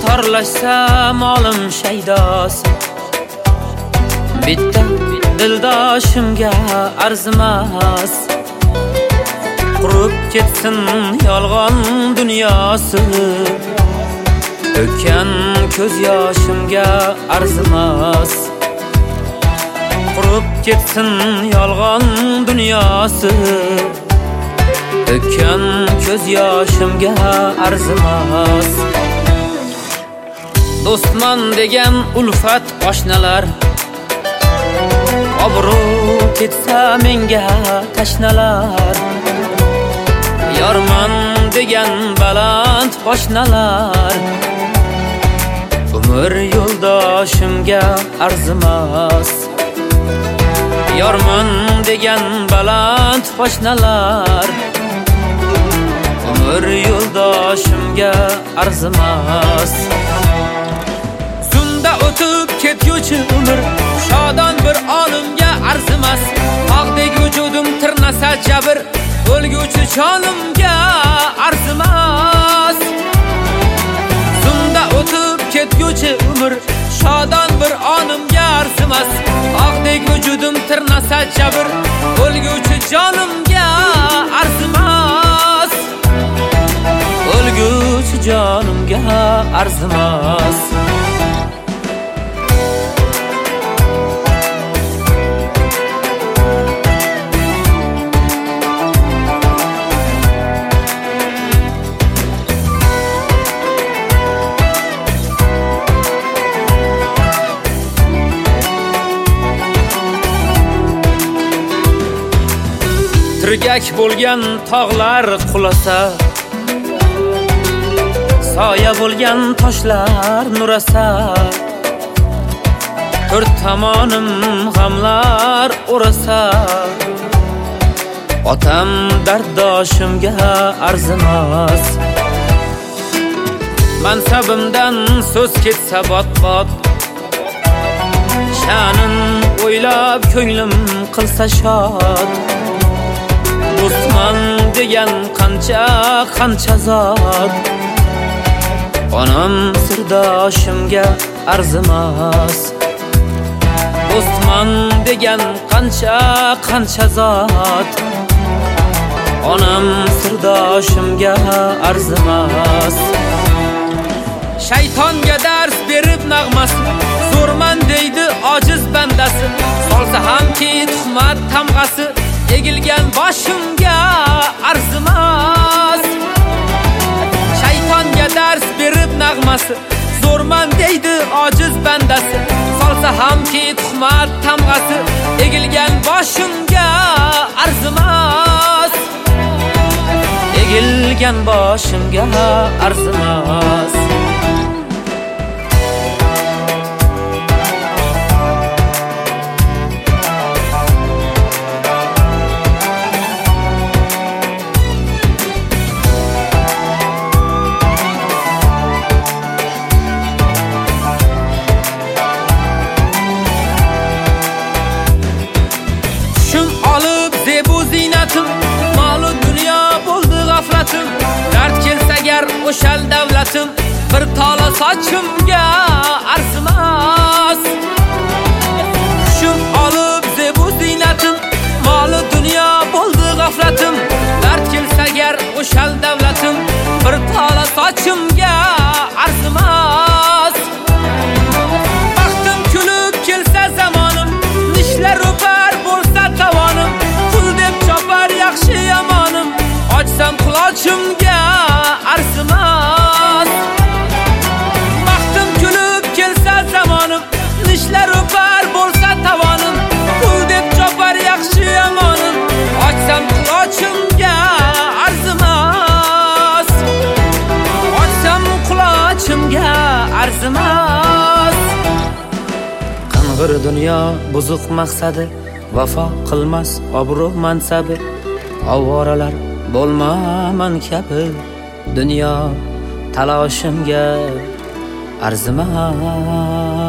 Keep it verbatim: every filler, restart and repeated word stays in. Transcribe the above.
qatorlashsa molim shaydosi, bitta dildoshimga arzimas. Qurib ketsin yolg'on dunyosi, to'kkan ko'z yoshimga arzimas. Qurib ketsin yolg'on dunyosi, to'kkan ko'z yoshimga arzimas. Do'stman degan ulfat oshnalar, obro' ketsa menga tashnalar. Yorman degan baland qo'shnalar, umr yo'ldoshimga arzimas. Yorman degan baland qo'shnalar, umr yo'ldoshimga arzimas. Sunda o'tib ketguvchi umr shodon bir olimga arzimas. Tog'dek vujudim tirnasa jabr, o'lguvchi jonimga arzimas. Sunda o'tib ketguvchi umr shodon bir onimga arzimas. Tog'dek vujudim tirnasa jabr, o'lguvchi jonimga arzimas. O'lguvchi jonimga arzimas. Tirgak bo'lgan tog'lar qulasa, soya bo'lgan toshlar nurasa. To'rt tomonim g'amlar o'rasa, otam darddoshimga arzimas. Mansabimdan so'z ketsa bot-bot, sha'nin o'ylab ko'nglim qilsa shod. Do'stman degan qancha qancha zot, onam sirdoshimga arzimas. Do'stman degan qancha qancha zot, onam sirdoshimga arzimas. Shaytonga dars berib nag'mas, zo'rman deydi ojiz bandasi. Solsa hamki tuhmat tamg'asi, egilgan boshimga arzimas. Shaytonga dars berib nag'masi, zo'rman deydi ojiz bandasi. Solsa hamki tuhmat tamg'asi, egilgan boshimga arzimas. Egilgan boshimga arzimas. Mol dunyo bo'ldi g'aflatim, dard kelsa gar o'shal davlatim, bir tola sochimga arzimas. Shum olib zebu zinatim, mol dunyo bo'ldi g'aflatim, dard kelsa gar o'shal davlatim, bir tola sochimga arzimas. Baxtim kulib kelsa zamonim, nishlar o'par bo'lsa tavonim, yaxshi yomonim, ochsam qulochimga arzimas. Baxtim kulib kelsa zamonim, nishlar o'par bo'lsa tavonim, pul deb chopar yaxshi yomonim, ochsam qulochimga arzimas. Ochsam qulochimga arzimas. Qing'ir dunyo buzuq maqsadi, vafo qilmas obro' mansabi. Ovoralar bo'lmaman kabi, dunyo taloshimga arzimas.